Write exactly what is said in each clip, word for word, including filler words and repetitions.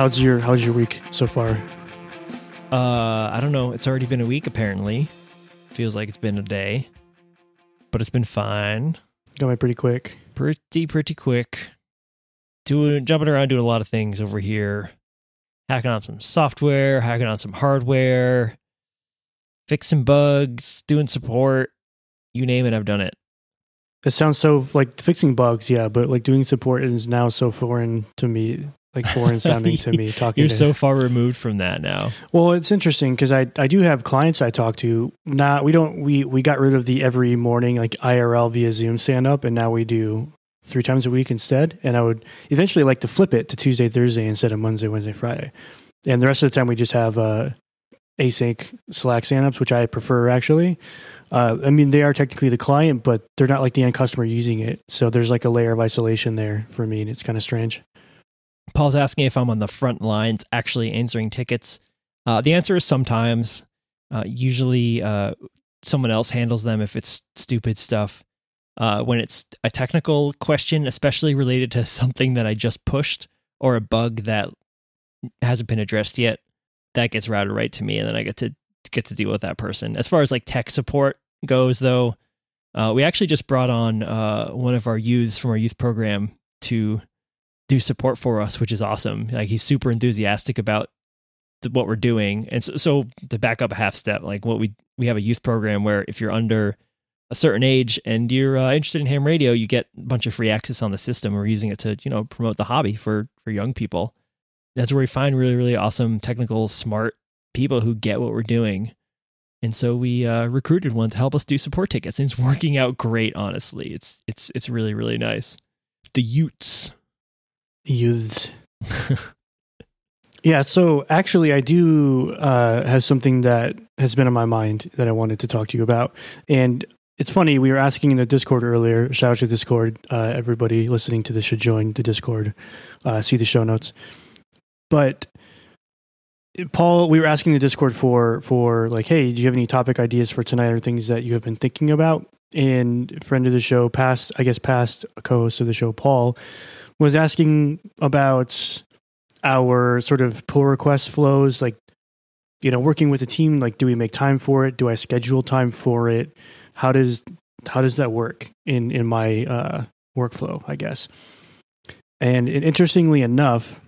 how's your how's your week so far? Uh, I don't know. It's already been a week, apparently. Feels like it's been a day. But it's been fine. Going pretty quick. Pretty, pretty quick. Doing, jumping around doing a lot of things over here. Hacking on some software, hacking on some hardware, fixing bugs, doing support. You name it, I've done it. It sounds so, like, fixing bugs, yeah, but, like, doing support is now so foreign to me. Like foreign sounding to me talking You're to, so far removed from that now. Well, it's interesting because I, I do have clients I talk to. Not we don't we we got rid of the every morning like I R L via Zoom stand up, and now we do three times a week instead. And I would eventually like to flip it to Tuesday, Thursday instead of Monday, Wednesday, Friday. And the rest of the time we just have uh, async Slack stand ups, which I prefer actually. Uh, I mean, they are technically the client, but they're not like the end customer using it. So there's like a layer of isolation there for me, and it's kind of strange. Paul's asking if I'm on the front lines actually answering tickets. Uh, the answer is sometimes. Uh, usually uh, someone else handles them if it's stupid stuff. Uh, when it's a technical question, especially related to something that I just pushed or a bug that hasn't been addressed yet, that gets routed right to me, and then I get to get to deal with that person. As far as like tech support goes, though, uh, we actually just brought on uh, one of our youths from our youth program to do support for us, which is awesome. Like he's super enthusiastic about th- what we're doing. And so, so to back up a half step, like what we, we have a youth program where if you're under a certain age and you're uh, interested in ham radio, you get a bunch of free access on the system. We're using it to, you know, promote the hobby for, for young people. That's where we find really, really awesome, technical, smart people who get what we're doing. And so we uh, recruited one to help us do support tickets, and it's working out great. Honestly, it's, it's, it's really, really nice. The Utes. Youths. Yeah, so actually I do uh, have something that has been on my mind that I wanted to talk to you about. And it's funny, we were asking in the Discord earlier, shout out to Discord, uh, everybody listening to this should join the Discord, uh, see the show notes. But Paul, we were asking the Discord for, for like, hey, do you have any topic ideas for tonight or things that you have been thinking about? And friend of the show, past, I guess past co-host of the show, Paul, was asking about our sort of pull request flows, like, you know, working with a team, like, do we make time for it? Do I schedule time for it? How does, how does that work in, in my uh, workflow, I guess? And it, interestingly enough,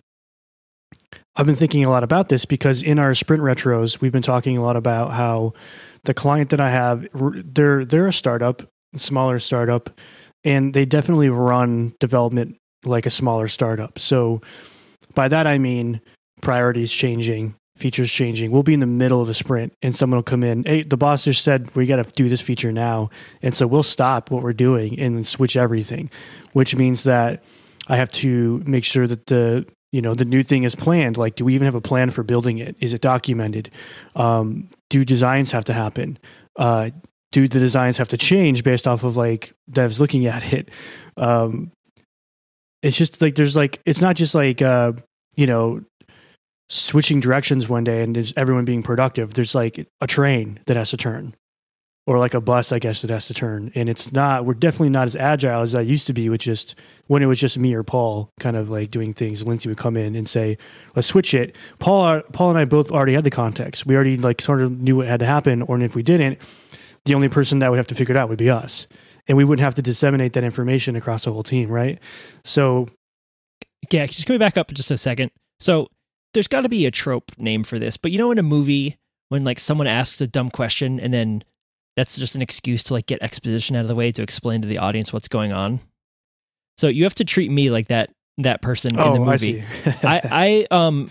I've been thinking a lot about this because in our sprint retros, we've been talking a lot about how the client that I have, they're, they're a startup, a smaller startup, and they definitely run development like a smaller startup. So by that, I mean priorities changing, features changing. We'll be in the middle of a sprint and someone will come in. Hey, the boss just said, we got to do this feature now. And so we'll stop what we're doing and switch everything, which means that I have to make sure that the, you know, the new thing is planned. Like, do we even have a plan for building it? Is it documented? Um, do designs have to happen? Uh, do the designs have to change based off of like devs looking at it? Um, It's just like, there's like, it's not just like, uh, you know, switching directions one day and there's everyone being productive. There's like a train that has to turn or like a bus, I guess, that has to turn. And it's not, we're definitely not as agile as I used to be with just, when it was just me or Paul kind of like doing things. Lindsay would come in and say, let's switch it. Paul, Paul and I both already had the context. We already like sort of knew what had to happen. Or if we didn't, the only person that would have to figure it out would be us. And we wouldn't have to disseminate that information across the whole team, right? So, yeah, just can we back up just a second? So, there's got to be a trope name for this, but you know, in a movie when like someone asks a dumb question and then that's just an excuse to like get exposition out of the way to explain to the audience what's going on. So you have to treat me like that that person oh, in the movie. I see. I, I um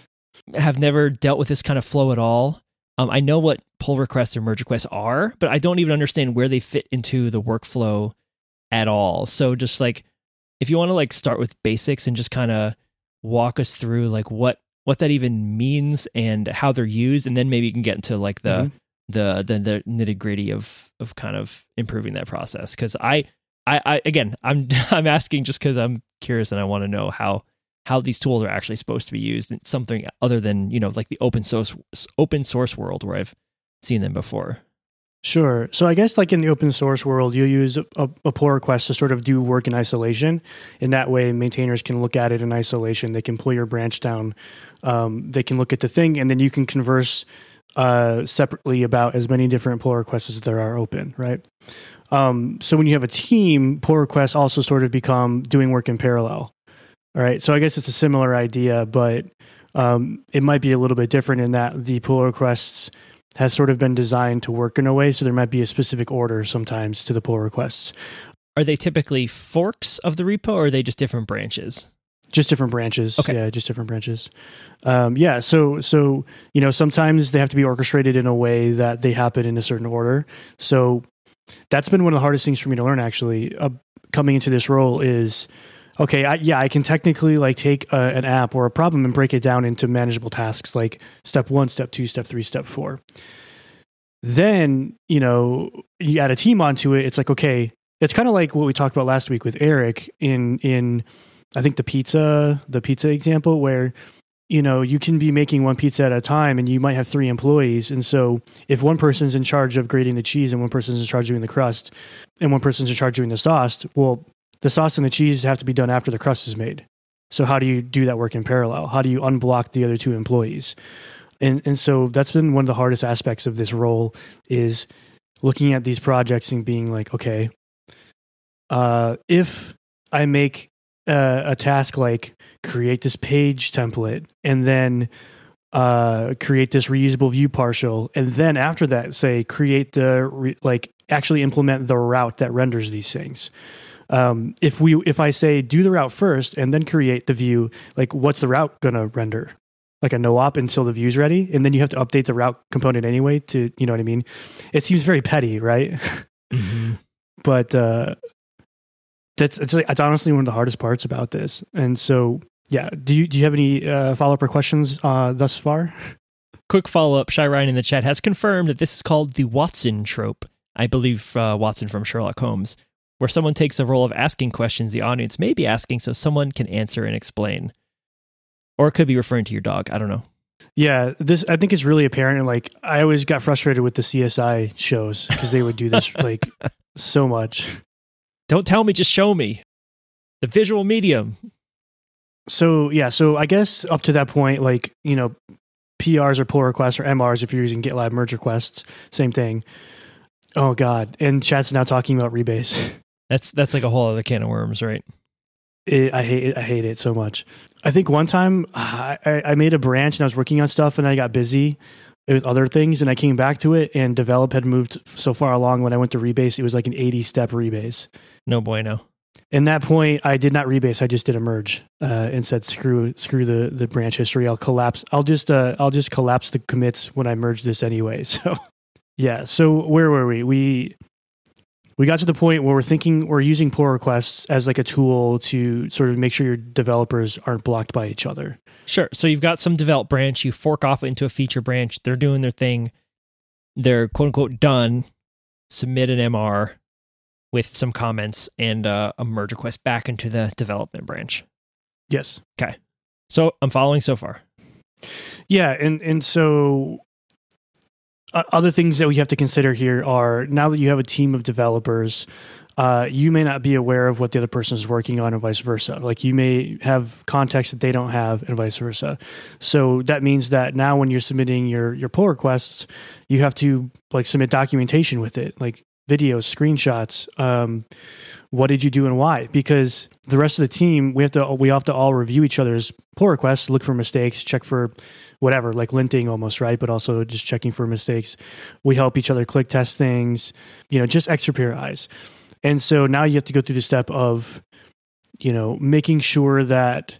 have never dealt with this kind of flow at all. Um, I know what pull requests or merge requests are, but I don't even understand where they fit into the workflow at all. So just like, if you want to like start with basics and just kind of walk us through like what, what that even means and how they're used. And then maybe you can get into like the, mm-hmm. the, the, the nitty gritty of, of kind of improving that process. Cause I, I, I again, I'm, I'm asking just cause I'm curious and I want to know how, how these tools are actually supposed to be used in something other than, you know, like the open source open source world where I've seen them before. Sure. So I guess like in the open source world, you'll use a, a pull request to sort of do work in isolation. In that way, maintainers can look at it in isolation. They can pull your branch down. Um, they can look at the thing, and then you can converse uh, separately about as many different pull requests as there are open, right? Um, so when you have a team, pull requests also sort of become doing work in parallel. All right. So I guess it's a similar idea, but um, it might be a little bit different in that the pull requests has sort of been designed to work in a way. So there might be a specific order sometimes to the pull requests. Are they typically forks of the repo, or are they just different branches? Just different branches. Okay. Yeah, just different branches. Um, yeah. So, so, you know, sometimes they have to be orchestrated in a way that they happen in a certain order. So that's been one of the hardest things for me to learn, actually, uh, coming into this role is, okay, I, yeah, I can technically like take a, an app or a problem and break it down into manageable tasks, like step one, step two, step three, step four. Then, you know, you add a team onto it. It's like, okay, it's kind of like what we talked about last week with Eric in, in, I think the pizza, the pizza example where, you know, you can be making one pizza at a time and you might have three employees. And so if one person's in charge of grating the cheese and one person's in charge of doing the crust and one person's in charge of doing the sauce, well, the sauce and the cheese have to be done after the crust is made. So how do you do that work in parallel? How do you unblock the other two employees? And and so that's been one of the hardest aspects of this role is looking at these projects and being like, okay, uh, if I make uh, a task like create this page template and then uh, create this reusable view partial, and then after that, say create the re- like actually implement the route that renders these things. Um, if we, if I say do the route first and then create the view, like what's the route going to render? Like a no op until the view's ready. And then you have to update the route component anyway to, you know what I mean? It seems very petty, right? Mm-hmm. But, uh, that's, it's like, it's honestly one of the hardest parts about this. And so, yeah. Do you, do you have any, uh, follow-up or questions, uh, thus far? Quick follow-up. Shy Ryan in the chat has confirmed that this is called the Watson trope. I believe, uh, Watson from Sherlock Holmes, where someone takes the role of asking questions the audience may be asking so someone can answer and explain. Or it could be referring to your dog. I don't know. Yeah, this I think is really apparent. And like, I always got frustrated with the C S I shows because they would do this like so much. Don't tell me, just show me. The visual medium. So, yeah, so I guess up to that point, like, you know, P Rs or pull requests or M Rs, if you're using GitLab merge requests, same thing. Oh, God. And chat's now talking about rebase. That's that's like a whole other can of worms, right? It, I hate it. I hate it so much. I think one time I, I made a branch and I was working on stuff and I got busy with other things and I came back to it and develop had moved so far along when I went to rebase. It was like an eighty step rebase. No bueno. In that point, I did not rebase. I just did a merge uh, and said, screw screw the, the branch history. I'll collapse. I'll just uh, I'll just collapse the commits when I merge this anyway. So yeah. So where were we? We We got to the point where we're thinking we're using pull requests as like a tool to sort of make sure your developers aren't blocked by each other. Sure. So you've got some develop branch, you fork off into a feature branch. They're doing their thing. They're quote unquote done. Submit an M R with some comments and uh, a merge request back into the development branch. Yes. Okay. So I'm following so far. Yeah. And, and so uh, other things that we have to consider here are now that you have a team of developers, uh, you may not be aware of what the other person is working on and vice versa. Like you may have context that they don't have and vice versa. So that means that now when you're submitting your, your pull requests, you have to like submit documentation with it, like videos, screenshots. Um, what did you do and why? Because the rest of the team, we have to, we have to all review each other's pull requests, look for mistakes, check for whatever, like linting almost, right? But also just checking for mistakes. We help each other click test things, you know, just extra pair of eyes. And so now you have to go through the step of, you know, making sure that,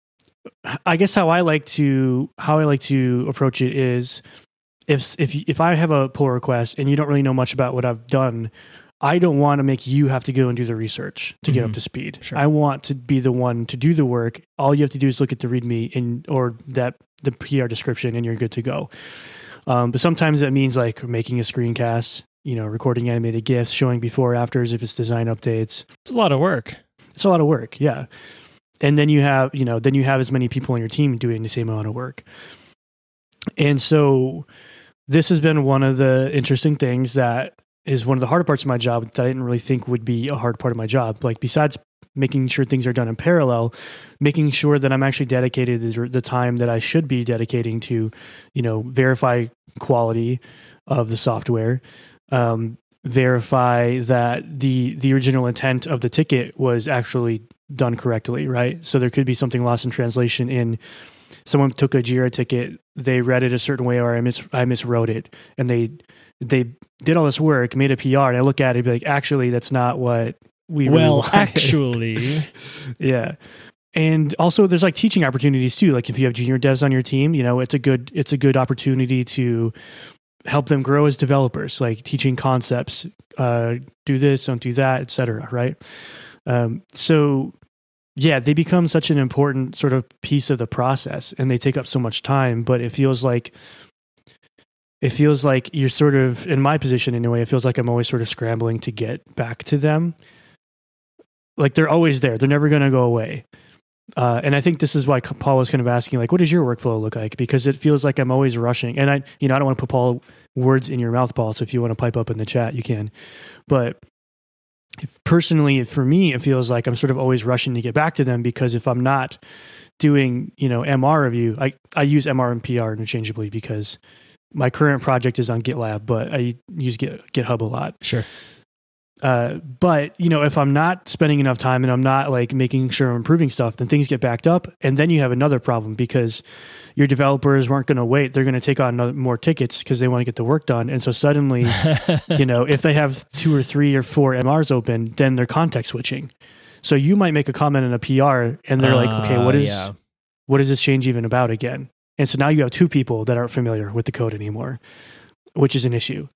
I guess how I like to, how I like to approach it is if, if, if I have a pull request and you don't really know much about what I've done, I don't want to make you have to go and do the research to get mm-hmm. up to speed. Sure. I want to be the one to do the work. All you have to do is look at the README and, or that the P R description and you're good to go. Um, but sometimes that means like making a screencast, you know, recording animated GIFs, showing before, afters, if it's design updates. It's a lot of work. It's a lot of work. Yeah. And then you have, you know, then you have as many people on your team doing the same amount of work. And so this has been one of the interesting things that is one of the harder parts of my job that I didn't really think would be a hard part of my job. Like besides making sure things are done in parallel, making sure that I'm actually dedicated to the time that I should be dedicating to, you know, verify quality of the software, um, verify that the the original intent of the ticket was actually done correctly, right? So there could be something lost in translation in someone took a Jira ticket, they read it a certain way, or I mis I miswrote it, and they they did all this work, made a P R, and I look at it and be like, actually, that's not what we really well, wanted. actually, yeah. And also, there's like teaching opportunities too. Like if you have junior devs on your team, you know, it's a good it's a good opportunity to help them grow as developers, like teaching concepts, uh, do this, don't do that, et cetera. Right? Um, so. Yeah, they become such an important sort of piece of the process, and they take up so much time. But it feels like it feels like you're sort of in my position in a way. It feels like I'm always sort of scrambling to get back to them. Like they're always there; they're never going to go away. Uh, and I think this is why Paul was kind of asking, like, what does your workflow look like? Because it feels like I'm always rushing. And I, you know, I don't want to put Paul words in your mouth, Paul. So if you want to pipe up in the chat, you can. But If personally, for me, it feels like I'm sort of always rushing to get back to them because if I'm not doing, you know, M R review, I, I use M R and P R interchangeably because my current project is on GitLab, but I use Git, GitHub a lot. Sure. Uh, but, you know, if I'm not spending enough time and I'm not like making sure I'm improving stuff, then things get backed up. And then you have another problem because your developers weren't going to wait. They're going to take on another, more tickets because they want to get the work done. And so suddenly, you know, if they have two or three or four M Rs open, then they're context switching. So you might make a comment in a P R and they're uh, like, okay, what is, yeah. what is this change even about again? And so now you have two people that aren't familiar with the code anymore, which is an issue.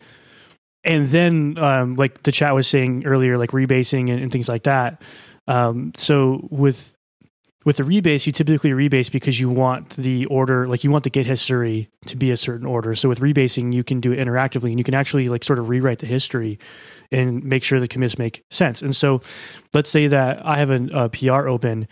And then, um, like the chat was saying earlier, like rebasing and, and things like that. Um, so with with the rebase, you typically rebase because you want the order, like you want the Git history to be a certain order. So with rebasing, you can do it interactively, and you can actually like sort of rewrite the history and make sure the commits make sense. And so, let's say that I have a, a P R open,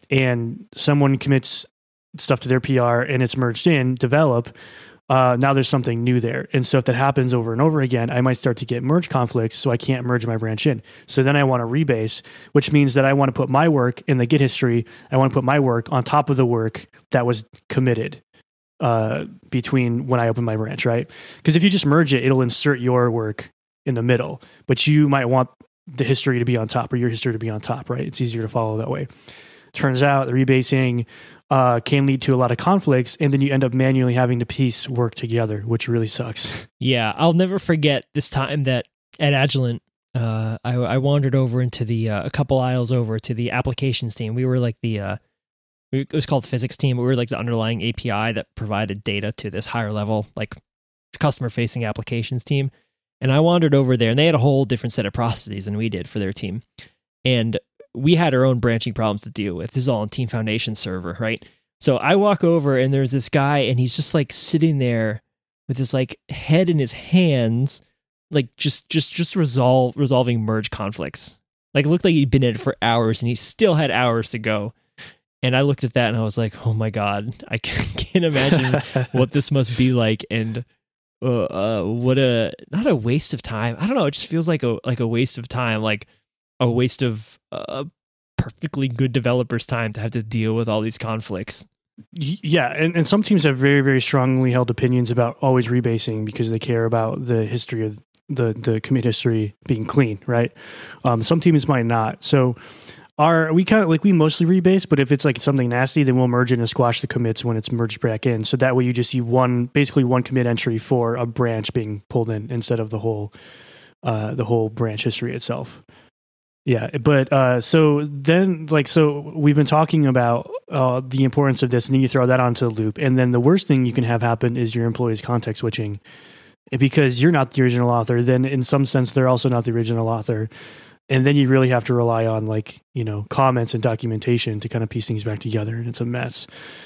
and someone commits stuff to their P R, and it's merged in develop. Uh, now there's something new there. And so if that happens over and over again, I might start to get merge conflicts, so I can't merge my branch in. So then I want to rebase, which means that I want to put my work in the Git history. I want to put my work on top of the work that was committed uh, between when I open my branch, right? Because if you just merge it, it'll insert your work in the middle, but you might want the history to be on top or your history to be on top, right? It's easier to follow that way. Turns out the rebasing uh, can lead to a lot of conflicts, and then you end up manually having to piece work together, which really sucks. Yeah, I'll never forget this time that at Agilent, uh, I, I wandered over into the, uh, a couple aisles over to the applications team. We were like the, uh, it was called physics team. We were like the underlying A P I that provided data to this higher level, like customer-facing applications team. And I wandered over there, and they had a whole different set of processes than we did for their team. And we had our own branching problems to deal with. This is all on Team Foundation server, right? So I walk over and there's this guy and he's just like sitting there with his like head in his hands, like just just just resolve resolving merge conflicts. Like it looked like he'd been at it for hours and he still had hours to go. And I looked at that and I was like, oh my God, I can't imagine what this must be like. And uh, uh, what a, not a waste of time. I don't know. It just feels like a like a waste of time. Like, a waste of uh, perfectly good developers' time to have to deal with all these conflicts. Yeah, and, and some teams have very, very strongly held opinions about always rebasing because they care about the history of the, the commit history being clean, right? Um, some teams might not. So our we kind of like we mostly rebase, but if it's like something nasty, then we'll merge in and squash the commits when it's merged back in. So that way you just see one, basically one commit entry for a branch being pulled in instead of the whole uh, the whole branch history itself. Yeah, but uh, so then, like, so we've been talking about uh, the importance of this, and then you throw that onto the loop, and then the worst thing you can have happen is your employees context switching, because you're not the original author. Then, in some sense, they're also not the original author, and then you really have to rely on, like, you know, comments and documentation to kind of piece things back together, and it's a mess.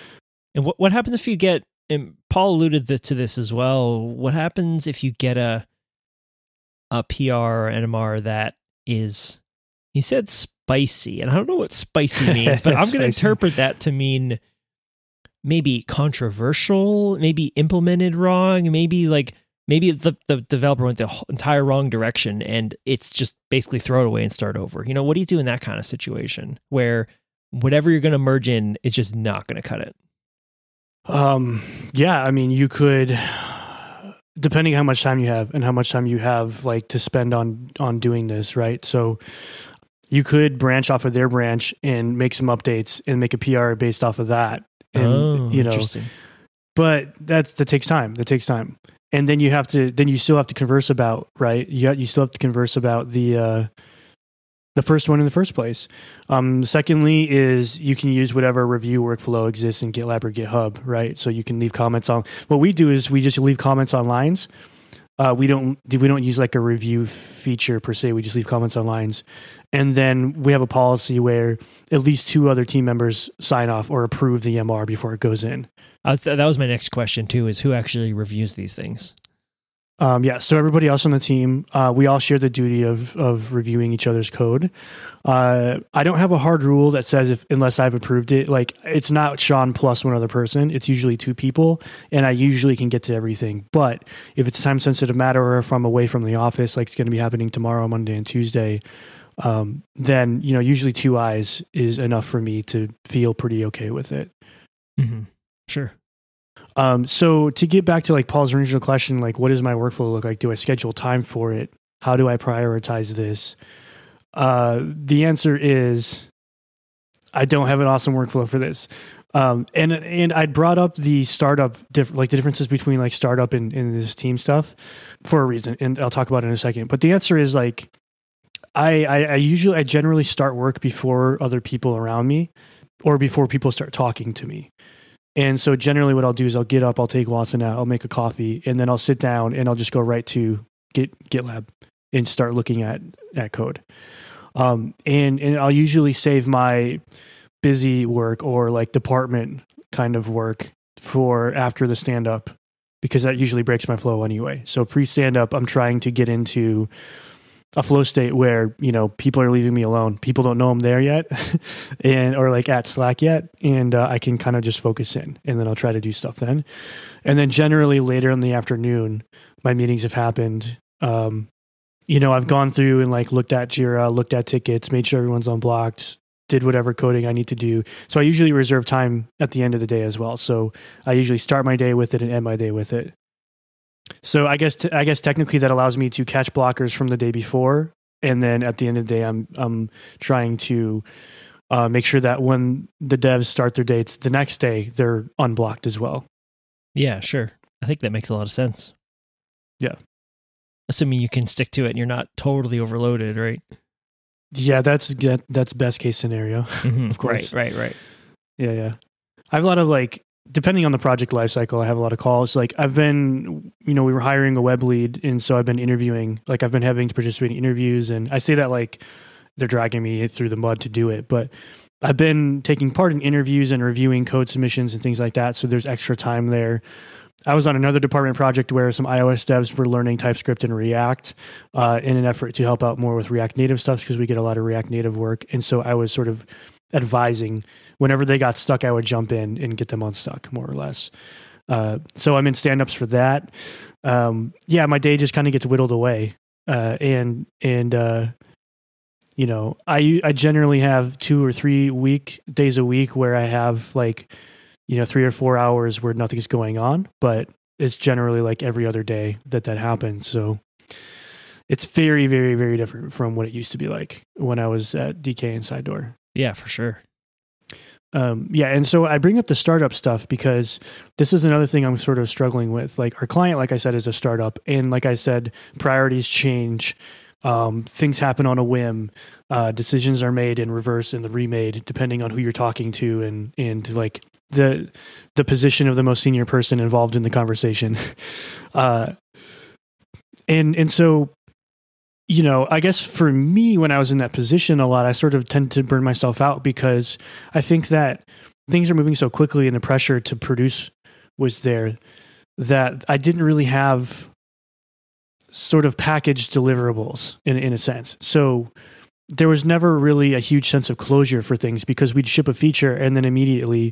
And what what happens if you get? And Paul alluded to this as well. What happens if you get a a P R or N M R that is, he said spicy, and I don't know what spicy means, but I'm going to interpret that to mean maybe controversial, maybe implemented wrong, maybe like maybe the, the developer went the entire wrong direction and it's just basically throw it away and start over. You know, what do you do in that kind of situation where whatever you're going to merge in is just not going to cut it? Um, yeah, I mean, you could, depending how much time you have and how much time you have like to spend on, on doing this, right? So you could branch off of their branch and make some updates and make a P R based off of that. And, oh, you know, interesting. But that's, that takes time. That takes time. And then you have to, then you still have to converse about, right? You you still have to converse about the, uh, the first one in the first place. Um, secondly is you can use whatever review workflow exists in GitLab or GitHub, right? So you can leave comments on, what we do is we just leave comments on lines. Uh, we don't we don't use like a review feature per se. We just leave comments on lines. And then we have a policy where at least two other team members sign off or approve the M R before it goes in. Uh, th- that was my next question too, is who actually reviews these things? Um, yeah, so everybody else on the team, uh, we all share the duty of of reviewing each other's code. Uh, I don't have a hard rule that says if unless I've approved it, like it's not Sean plus one other person. It's usually two people, and I usually can get to everything. But if it's a time sensitive matter or if I'm away from the office, like it's going to be happening tomorrow, Monday, and Tuesday, um, then you know usually two eyes is enough for me to feel pretty okay with it. Mm-hmm. Sure. Um, so to get back to like Paul's original question, like what does my workflow look like? Do I schedule time for it? How do I prioritize this? Uh, the answer is I don't have an awesome workflow for this. Um, and, and I brought up the startup, diff- like the differences between like startup and, and this team stuff for a reason. And I'll talk about it in a second, but the answer is like, I, I, I usually, I generally start work before other people around me or before people start talking to me. And so generally what I'll do is I'll get up, I'll take Watson out, I'll make a coffee, and then I'll sit down and I'll just go right to Git GitLab and start looking at, at code. Um, and, and I'll usually save my busy work or like department kind of work for after the stand up because that usually breaks my flow anyway. So pre stand up, I'm trying to get into a flow state where, you know, people are leaving me alone. People don't know I'm there yet and, or like at Slack yet. And uh, I can kind of just focus in and then I'll try to do stuff then. And then generally later in the afternoon, my meetings have happened. Um, you know, I've gone through and like looked at Jira, looked at tickets, made sure everyone's unblocked, did whatever coding I need to do. So I usually reserve time at the end of the day as well. So I usually start my day with it and end my day with it. So I guess t- I guess technically that allows me to catch blockers from the day before, and then at the end of the day, I'm I'm trying to uh, make sure that when the devs start their dates the next day, they're unblocked as well. Yeah, sure. I think that makes a lot of sense. Yeah, assuming you can stick to it and you're not totally overloaded, right? Yeah, that's that, that's best case scenario, mm-hmm. of course. Right, right, right. Yeah, yeah. I have a lot of like. Depending on the project lifecycle, I have a lot of calls. Like I've been, you know, we were hiring a web lead. And so I've been interviewing, like I've been having to participate in interviews. And I say that like they're dragging me through the mud to do it. But I've been taking part in interviews and reviewing code submissions and things like that. So there's extra time there. I was on another department project where some iOS devs were learning TypeScript and React uh, in an effort to help out more with React Native stuff because we get a lot of React Native work. And so I was sort of advising whenever they got stuck, I would jump in and get them unstuck more or less. Uh, so I'm in stand-ups for that. Um, yeah, my day just kind of gets whittled away. Uh, and, and, uh, you know, I, I generally have two or three week days a week where I have like, you know, three or four hours where nothing's going on, but it's generally like every other day that that happens. So it's very, very, very different from what it used to be like when I was at D K and Sidedoor. Yeah, for sure. Um, yeah. And so I bring up the startup stuff because this is another thing I'm sort of struggling with. Like our client, like I said, is a startup. And like I said, priorities change. Um, things happen on a whim. Uh, decisions are made in reverse and the remade depending on who you're talking to and, and like the, the position of the most senior person involved in the conversation. uh, and, and so, you know, I guess for me, when I was in that position a lot, I sort of tend to burn myself out because I think that things are moving so quickly and the pressure to produce was there that I didn't really have sort of packaged deliverables in, in a sense. So there was never really a huge sense of closure for things because we'd ship a feature and then immediately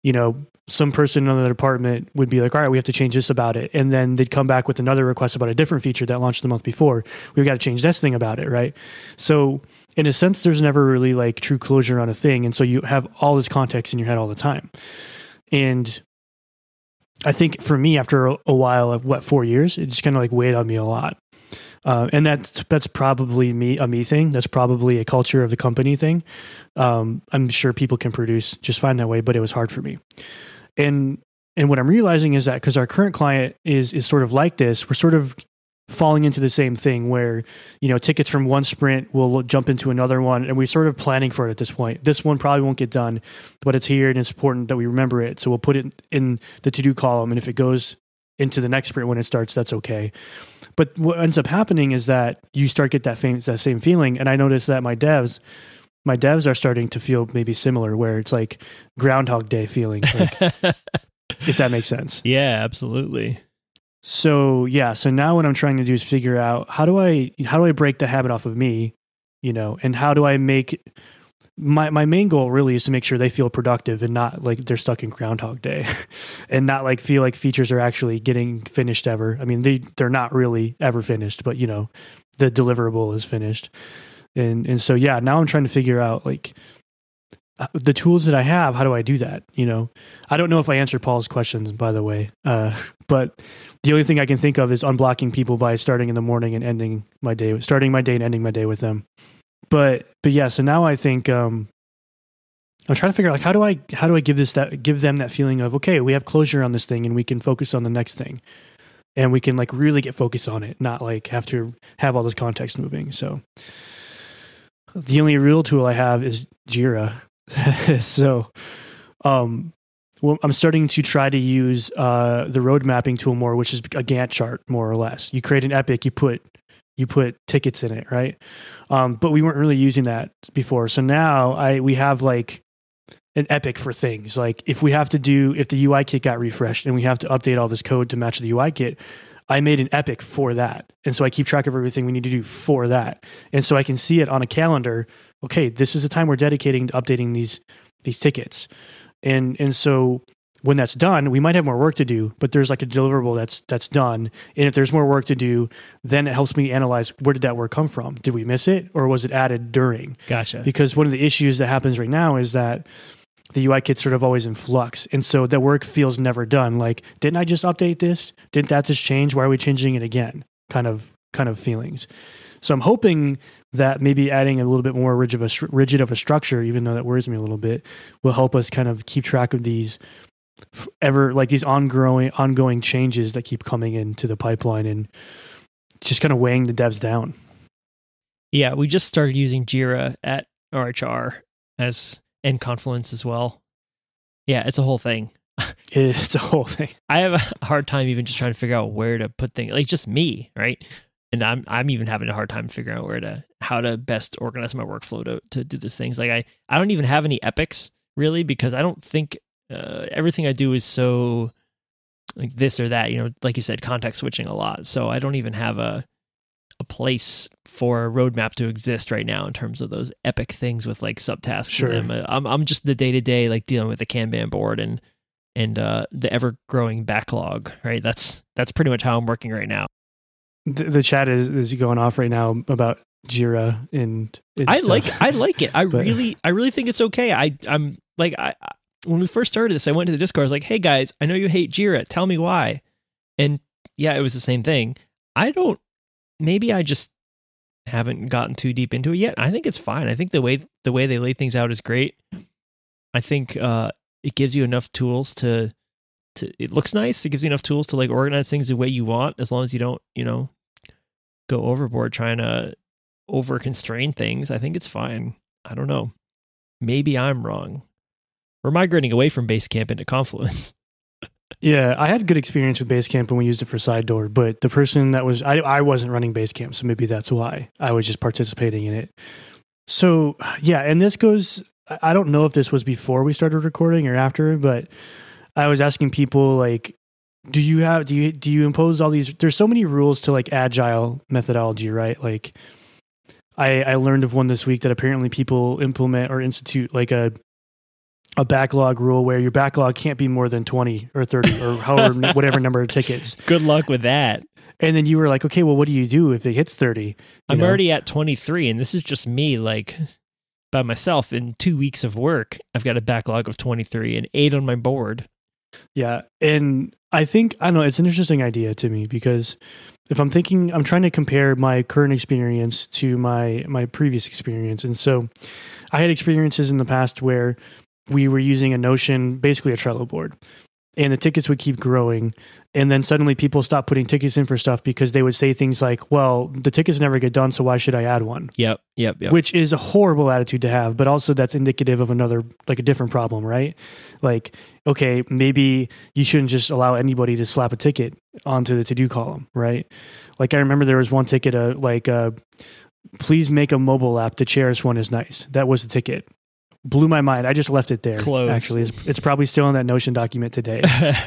you know, some person in the department would be like, all right, we have to change this about it. And then they'd come back with another request about a different feature that launched the month before. We've got to change this thing about it, right? So in a sense, there's never really like true closure on a thing. And so you have all this context in your head all the time. And I think for me, after a, a while of what, four years, it just kind of like weighed on me a lot. Uh, and that's, that's probably me, a me thing. That's probably a culture of the company thing. Um, I'm sure people can produce just fine that way, but it was hard for me. And, and what I'm realizing is that because our current client is, is sort of like this, we're sort of falling into the same thing where, you know, tickets from one sprint will jump into another one, and we're sort of planning for it at this point. This one probably won't get done, but it's here and it's important that we remember it. So we'll put it in the to-do column. And if it goes into the next sprint when it starts, that's okay. But what ends up happening is that you start get that, fam- that same feeling. And I noticed that my devs, my devs are starting to feel maybe similar, where it's like Groundhog Day feeling, like, if that makes sense. Yeah, absolutely. So yeah, so now what I'm trying to do is figure out how do I how do I break the habit off of me, you know, and how do I make my my main goal really is to make sure they feel productive and not like they're stuck in Groundhog Day, and not like feel like features are actually getting finished ever. I mean, they they're not really ever finished, but you know, the deliverable is finished, and and so yeah, now I'm trying to figure out like the tools that I have. How do I do that? You know, I don't know if I answered Paul's questions, by the way, uh, but the only thing I can think of is unblocking people by starting in the morning and ending my day, starting my day and ending my day with them. But, but yeah, so now I think, um, I'm trying to figure out like, how do I, how do I give this, that, give them that feeling of, okay, we have closure on this thing and we can focus on the next thing, and we can like really get focused on it, not like have to have all this context moving. So the only real tool I have is Jira. so, um, well, I'm starting to try to use uh, the road mapping tool more, which is a Gantt chart, more or less. You create an epic, you put you put tickets in it, right? Um, but we weren't really using that before. So now I we have like an epic for things. Like if we have to do, if the U I kit got refreshed and we have to update all this code to match the U I kit, I made an epic for that. And so I keep track of everything we need to do for that. And so I can see it on a calendar. Okay, this is the time we're dedicating to updating these these tickets. And and so when that's done, we might have more work to do, but there's like a deliverable that's that's done. And if there's more work to do, then it helps me analyze, where did that work come from? Did we miss it, or was it added during? Gotcha. Because one of the issues that happens right now is that the U I kit's sort of always in flux. And so the work feels never done. Like, didn't I just update this? Didn't that just change? Why are we changing it again? Kind of kind of feelings. So I'm hoping that maybe adding a little bit more rigid of a, rigid of a structure, even though that worries me a little bit, will help us kind of keep track of these ever like these ongoing ongoing changes that keep coming into the pipeline and just kind of weighing the devs down. Yeah, we just started using Jira at R H R as and Confluence as well. Yeah, it's a whole thing. It's a whole thing. I have a hard time even just trying to figure out where to put things. Like just me, right? And I'm I'm even having a hard time figuring out where to how to best organize my workflow to to do these things. Like I I don't even have any epics really, because I don't think uh, everything I do is so like this or that. You know, like you said, context switching a lot. So I don't even have a a place for a roadmap to exist right now in terms of those epic things with like subtasks. Sure. In them. I'm I'm just the day to day like dealing with the Kanban board and and uh, the ever growing backlog. Right. That's that's pretty much how I'm working right now. The, the chat is, is going off right now about Jira and, and I stuff. like I like it. I But- really I really think it's okay. I I'm like I I- when we first started this, I went to the Discord. I was like, "Hey guys, I know you hate Jira. Tell me why." And yeah, it was the same thing. I don't. Maybe I just haven't gotten too deep into it yet. I think it's fine. I think the way the way they lay things out is great. I think uh, it gives you enough tools to to. It looks nice. It gives you enough tools to like organize things the way you want, as long as you don't, you know, go overboard trying to over constrain things. I think it's fine. I don't know. Maybe I'm wrong. We're migrating away from Basecamp into Confluence. Yeah, I had good experience with Basecamp when we used it for SideDoor, but the person that was, I, I wasn't running Basecamp, so maybe that's why. I was just participating in it. So yeah, and this goes, I don't know if this was before we started recording or after, but I was asking people like, do you have, do you, do you impose all these, there's so many rules to like agile methodology, right? Like I, I learned of one this week that apparently people implement or institute like a, a backlog rule where your backlog can't be more than twenty or thirty or however whatever number of tickets. Good luck with that. And then you were like, okay, well, what do you do if it hits thirty? You I'm know? already at twenty-three, and this is just me, like, by myself. In two weeks of work, I've got a backlog of twenty-three and eight on my board. Yeah. And I think, I don't know, it's an interesting idea to me because if I'm thinking, I'm trying to compare my current experience to my, my previous experience. And so I had experiences in the past where we were using a Notion, basically a Trello board, and the tickets would keep growing. And then suddenly people stopped putting tickets in for stuff because they would say things like, well, the tickets never get done, so why should I add one? Yep, yep, yep. Which is a horrible attitude to have, but also that's indicative of another, like a different problem, right? Like, okay, maybe you shouldn't just allow anybody to slap a ticket onto the to-do column, right? Like I remember there was one ticket, uh, like, uh, please make a mobile app. The Chairs one is nice. That was the ticket. Blew my mind. I just left it there. Close. Actually, it's, it's probably still in that Notion document today.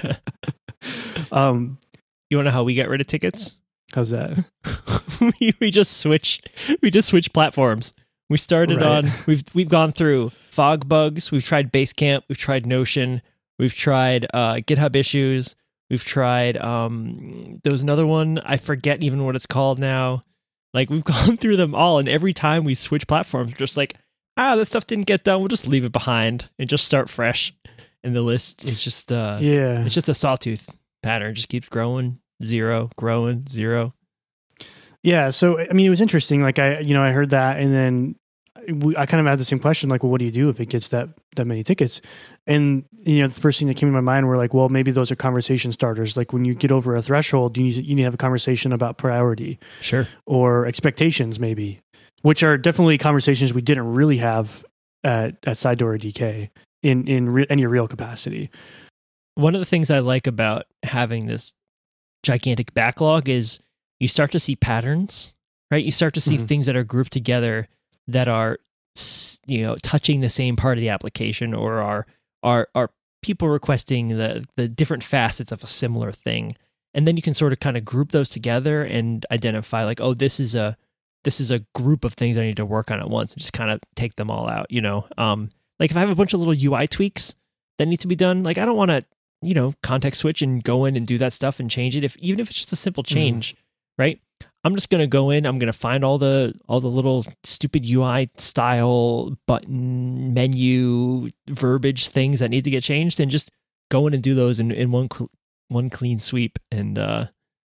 um, you want to know how we get rid of tickets? How's that? we, we just switch. We just switch platforms. We started Right. on. We've we've gone through Fogbugs. We've tried Basecamp. We've tried Notion. We've tried uh, GitHub Issues. We've tried. Um, there was another one. I forget even what it's called now. Like we've gone through them all, and every time we switch platforms, we're just like, ah, that stuff didn't get done. We'll just leave it behind and just start fresh. And the list is just uh, yeah, it's just a sawtooth pattern. It just keeps growing, zero, growing, zero. yeah. So I mean, it was interesting. Like I, you know, I heard that, and then we, I kind of had the same question. Like, well, what do you do if it gets that that many tickets? And you know, the first thing that came to my mind were like, well, maybe those are conversation starters. Like when you get over a threshold, you need to, you need to have a conversation about priority, Sure, or expectations, maybe, which are definitely conversations we didn't really have at at Side Door or D K in in re- any real capacity. one of the things I like about having this gigantic backlog is you start to see patterns, right? You start to see Mhm. things that are grouped together that are, you know, touching the same part of the application, or are are are people requesting the the different facets of a similar thing, and then you can sort of kind of group those together and identify like, oh, this is a this is a group of things I need to work on at once, and just kind of take them all out. You know, um, like if I have a bunch of little U I tweaks that need to be done, like I don't want to, you know, context switch and go in and do that stuff and change it. If even if it's just a simple change, mm-hmm. right? I'm just gonna go in. I'm gonna find all the all the little stupid U I style button menu verbiage things that need to get changed, and just go in and do those in, in one cl- one clean sweep, and uh,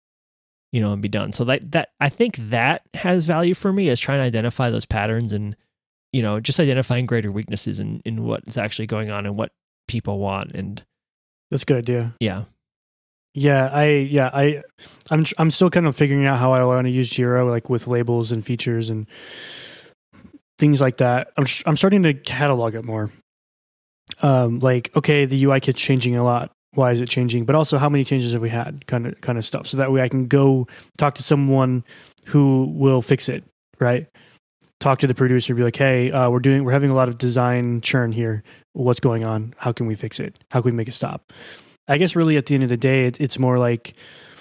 you know, and be done. So that that I think that has value for me, is trying to identify those patterns, and you know, just identifying greater weaknesses in in what's actually going on and what people want. And That's a good idea. yeah. Yeah, I yeah I I'm I'm still kind of figuring out how I want to use Jira, like with labels and features and things like that. I'm I'm starting to catalog it more. Um, like okay, the U I kit's changing a lot. Why is it changing? But also, how many changes have we had? Kind of kind of stuff. So that way, I can go talk to someone who will fix it. Right. Talk to the producer. Be like, hey, uh, we're doing we're having a lot of design churn here. What's going on? How can we fix it? How can we make it stop? I guess really at the end of the day, it, it's more like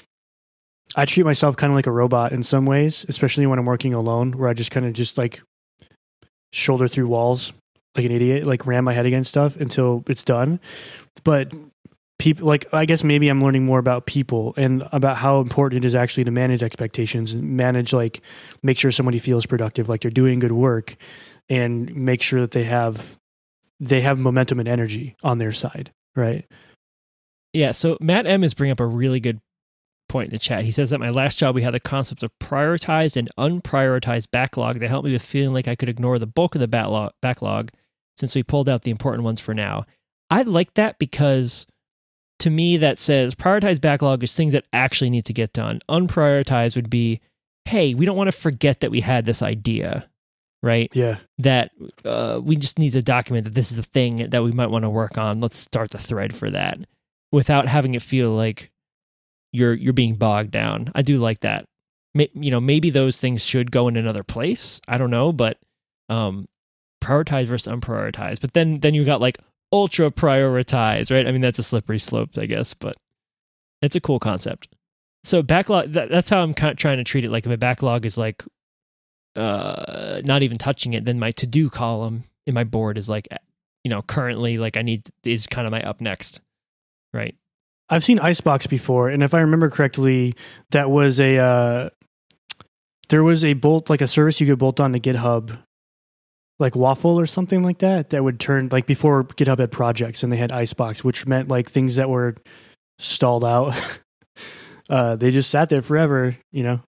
I treat myself kind of like a robot in some ways, especially when I'm working alone, where I just kind of just like shoulder through walls like an idiot, like ram my head against stuff until it's done. But people, like, I guess maybe I'm learning more about people and about how important it is actually to manage expectations and manage, like, make sure somebody feels productive, like they're doing good work, and make sure that they have they have momentum and energy on their side, right? Yeah, so Matt M is bringing up a really good point in the chat. He says, at my last job, we had the concept of prioritized and unprioritized backlog that helped me with feeling like I could ignore the bulk of the backlog, backlog since we pulled out the important ones for now. I like that because to me that says prioritized backlog is things that actually need to get done. Unprioritized would be, hey, we don't want to forget that we had this idea, right? Yeah. That uh, we just need to document that this is the thing that we might want to work on. Let's start the thread for that, without having it feel like you're you're being bogged down. I do like that. May, you know, maybe those things should go in another place. I don't know, but um, prioritize versus unprioritized. But then then you got like ultra prioritize, right? I mean, that's a slippery slope, I guess, but it's a cool concept. So backlog, that, that's how I'm kind of trying to treat it. Like if my backlog is like uh, not even touching it, then my to-do column in my board is like you know, currently like I need is kind of my up next, right? I've seen Icebox before, and if I remember correctly, that was a uh, there was a bolt like a service you could bolt on to GitHub, like Waffle or something like that, that would turn like before GitHub had projects and they had Icebox, which meant like things that were stalled out, uh, they just sat there forever, you know.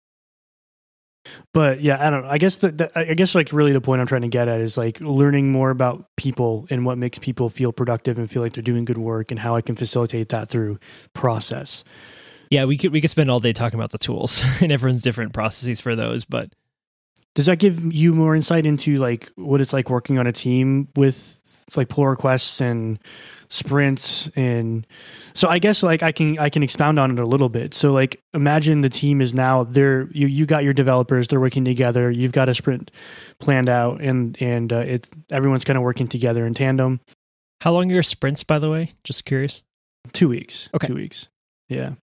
But yeah, I don't know. I guess the, the I guess like really the point I'm trying to get at is like learning more about people and what makes people feel productive and feel like they're doing good work and how I can facilitate that through process. Yeah, we could we could spend all day talking about the tools and everyone's different processes for those, but does that give you more insight into like what it's like working on a team with like pull requests and sprints? And so I guess like I can I can expound on it a little bit. So like imagine the team is now there. You you got your developers, they're working together. You've got a sprint planned out, and and uh, it everyone's kind of working together in tandem. How long are your sprints, by the way? Just curious. Two weeks. Okay. Two weeks. Yeah.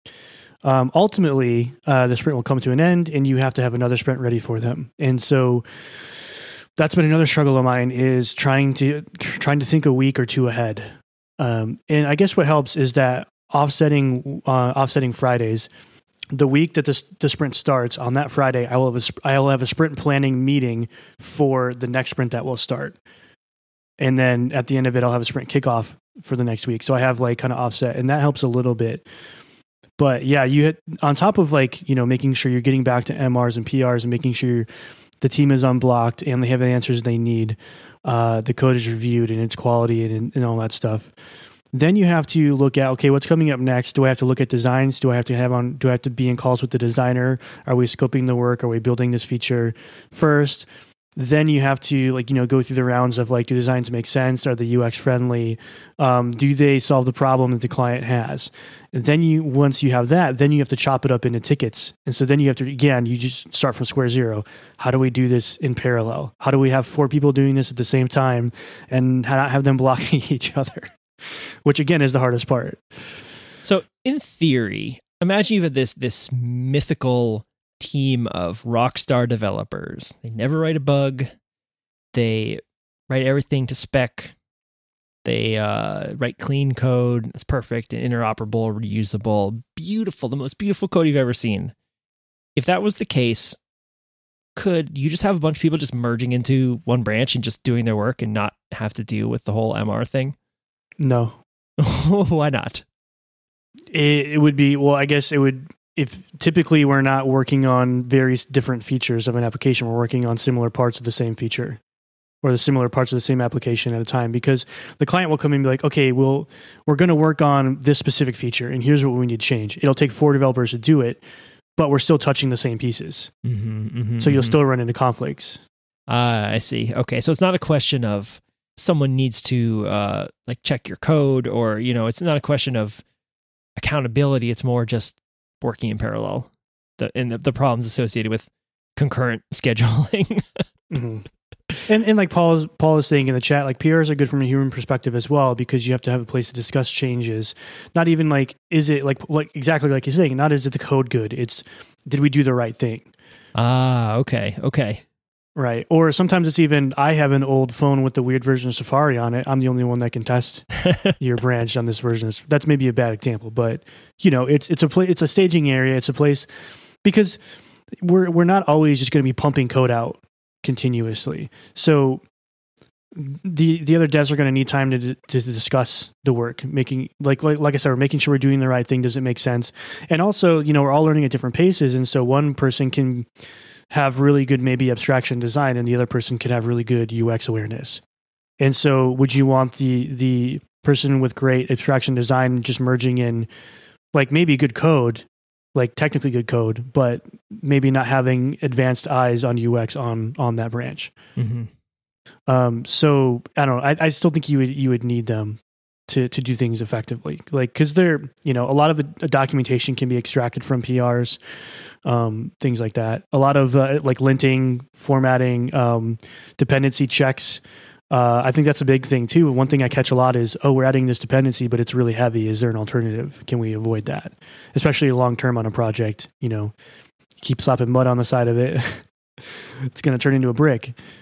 Um, ultimately, uh, the sprint will come to an end, and you have to have another sprint ready for them. And so that's been another struggle of mine is trying to trying to think a week or two ahead. Um, and I guess what helps is that offsetting uh, offsetting Fridays. The week that the, the sprint starts, on that Friday, I will have a, I will have a sprint planning meeting for the next sprint that will start. And then at the end of it, I'll have a sprint kickoff for the next week. So I have like kind of offset, and that helps a little bit. But yeah, you hit on top of like, you know, making sure you're getting back to M Rs and P Rs and making sure the team is unblocked and they have the answers they need. Uh, the code is reviewed and its quality and, and all that stuff. Then you have to look at, okay, what's coming up next? Do I have to look at designs? Do I have to have on, do I have to be in calls with the designer? Are we scoping the work? Are we building this feature first? Then you have to like, you know, go through the rounds of like, do designs make sense? Are they U X friendly? Um, do they solve the problem that the client has? And then you, once you have that, then you have to chop it up into tickets. And so then you have to, again, you just start from square zero. How do we do this in parallel? How do we have four people doing this at the same time and not have them blocking each other? Which again is the hardest part. So in theory, imagine you have this, this mythical team of rock star developers. They never write a bug. They write everything to spec. They uh, write clean code. It's perfect and interoperable, reusable, beautiful, the most beautiful code you've ever seen. If that was the case, could you just have a bunch of people just merging into one branch and just doing their work and not have to deal with the whole M R thing? No. Why not? It, it would be, well, I guess it would, if typically we're not working on various different features of an application, we're working on similar parts of the same feature or the similar parts of the same application at a time, because the client will come in and be like, okay, well, we're going to work on this specific feature and here's what we need to change. It'll take four developers to do it, but we're still touching the same pieces. Mm-hmm, mm-hmm, so you'll mm-hmm. still run into conflicts. Ah, uh, I see. Okay. So it's not a question of someone needs to uh, like check your code, or, you know, it's not a question of accountability. It's more just working in parallel, the, and the, the problems associated with concurrent scheduling. mm-hmm. And and like Paul is, Paul is saying in the chat, like P Rs are good from a human perspective as well, because you have to have a place to discuss changes. Not even like, is it like, like exactly like you're saying, not is it the code good? It's, did we do the right thing? Ah, okay. Okay. Right. Or sometimes it's even, I have an old phone with the weird version of Safari on it. I'm the only one that can test your branch on this version. That's maybe a bad example, but you know, it's, it's a place, it's a staging area. It's a place, because we're, we're not always just going to be pumping code out continuously. So the, the other devs are going to need time to, to discuss the work, making like, like, like I said, we're making sure we're doing the right thing. Does it make sense? And also, you know, we're all learning at different paces. And so one person can have really good maybe abstraction design and the other person could have really good U X awareness. And so would you want the the person with great abstraction design just merging in like maybe good code, like technically good code, but maybe not having advanced eyes on U X on on that branch? Mm-hmm. Um, so I don't know. I, I still think you would you would need them to to do things effectively, like because they're, you know, a lot of a, a documentation can be extracted from P Rs, um, things like that. A lot of uh, like linting, formatting, um, dependency checks. Uh, I think that's a big thing too. One thing I catch a lot is, oh, we're adding this dependency, but it's really heavy. Is there an alternative? Can we avoid that? Especially long term on a project, you know, keep slapping mud on the side of it. It's going to turn into a brick.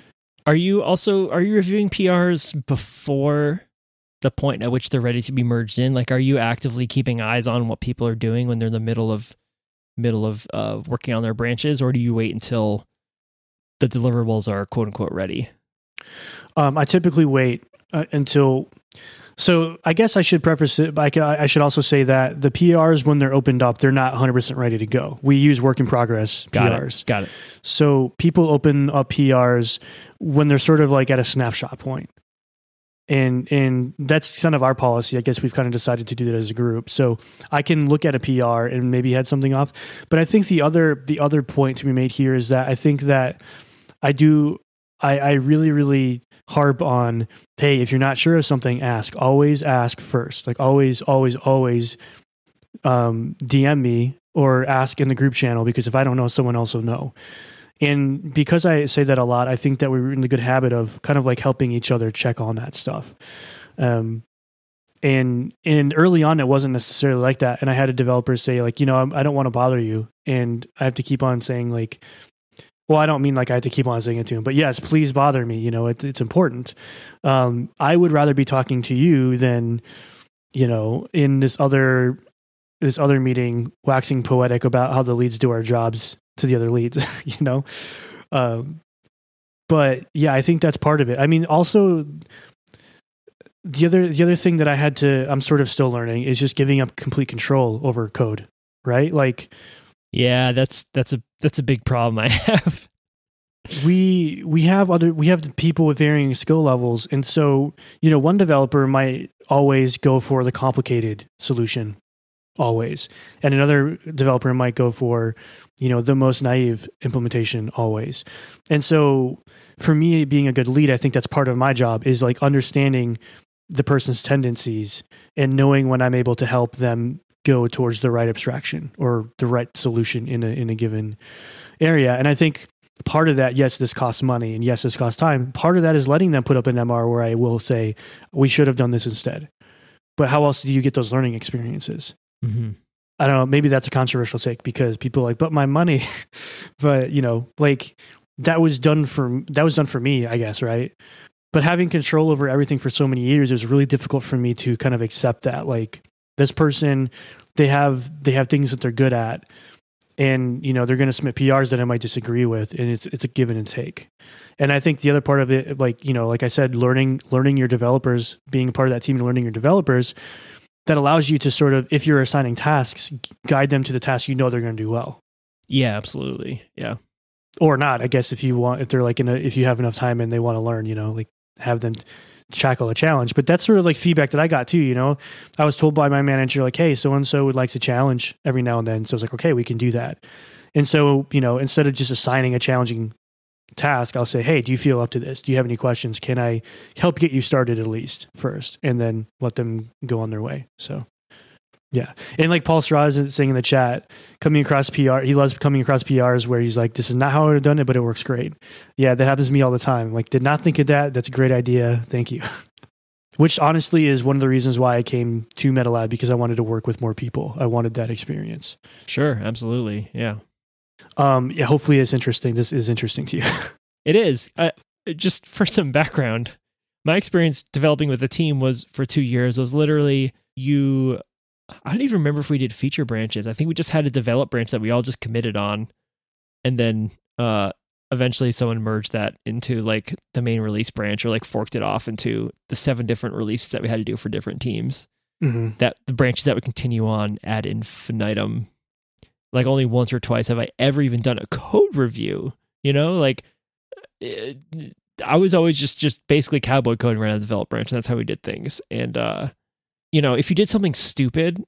Are you also, are you reviewing P Rs before the point at which they're ready to be merged in? Like, are you actively keeping eyes on what people are doing when they're in the middle of, middle of uh, working on their branches, or do you wait until the deliverables are quote unquote ready? Um, I typically wait uh, until, so I guess I should preface it, but I, can, I should also say that the P Rs, when they're opened up, they're not one hundred percent ready to go. We use work in progress P Rs. Got it. Got it. So people open up P Rs when they're sort of like at a snapshot point. And and that's kind of our policy. I guess we've kind of decided to do that as a group. So I can look at a P R and maybe had something off. But I think the other the other point to be made here is that I think that I do I, I really, really harp on, hey, if you're not sure of something, ask. Always ask first. Like always, always, always um, D M me or ask in the group channel, because if I don't know, someone else will know. And because I say that a lot, I think that we're in the good habit of kind of like helping each other check on that stuff. Um, and and early on, it wasn't necessarily like that. And I had a developer say like, you know, I don't want to bother you. And I have to keep on saying like, well, I don't mean like I have to keep on saying it to him, but yes, please bother me. You know, it, it's important. Um, I would rather be talking to you than, you know, in this other this other meeting, waxing poetic about how the leads do our jobs to the other leads, you know? Um, but yeah, I think that's part of it. I mean, also the other, the other thing that I had to, I'm sort of still learning is just giving up complete control over code, right? Like, yeah, that's, that's a, that's a big problem I have. we, we have other, we have people with varying skill levels. And so, you know, one developer might always go for the complicated solution. Always. And another developer might go for, you know, the most naive implementation always. And so for me, being a good lead, I think that's part of my job is like understanding the person's tendencies and knowing when I'm able to help them go towards the right abstraction or the right solution in a, in a given area. And I think part of that, yes, this costs money and yes, this costs time. Part of that is letting them put up an M R where I will say, we should have done this instead. But how else do you get those learning experiences? Mm-hmm. I don't know. Maybe that's a controversial take because people are like, but my money, but you know, like that was done for, that was done for me, I guess. Right. But having control over everything for so many years, it was really difficult for me to kind of accept that, like this person, they have, they have things that they're good at and, you know, they're going to submit P Rs that I might disagree with. And it's, it's a give and take. And I think the other part of it, like, you know, like I said, learning, learning your developers, being a part of that team and learning your developers, that allows you to sort of, if you're assigning tasks, guide them to the task you know they're going to do well. Yeah, absolutely. Yeah. Or not, I guess, if you want, if they're like in a, if you have enough time and they want to learn, you know, like have them tackle a challenge. But that's sort of like feedback that I got too, you know. I was told by my manager, like, hey, so-and-so would like to challenge every now and then. So I was like, okay, we can do that. And so, you know, instead of just assigning a challenging task, I'll say, hey, do you feel up to this? Do you have any questions? Can I help get you started at least first, and then let them go on their way? So yeah. And like Paul Straw is saying in the chat, coming across P R, he loves coming across P Rs where he's like, this is not how I would have done it, but it works great. Yeah, that happens to me all the time. Like, did not think of that. That's a great idea. Thank you. Which honestly is one of the reasons why I came to MetaLab, because I wanted to work with more people. I wanted that experience. Sure, absolutely. Yeah. Um, yeah, hopefully it's interesting. This is interesting to you. It is. Uh, just for some background, my experience developing with a team was for two years was literally you, I don't even remember if we did feature branches. I think we just had a develop branch that we all just committed on. And then uh, eventually someone merged that into like the main release branch, or like forked it off into the seven different releases that we had to do for different teams. Mm-hmm. That the branches that would continue on ad infinitum. Like only once or twice have I ever even done a code review, you know, like it, I was always just, just basically cowboy code around the develop branch. And that's how we did things. And, uh, you know, if you did something stupid,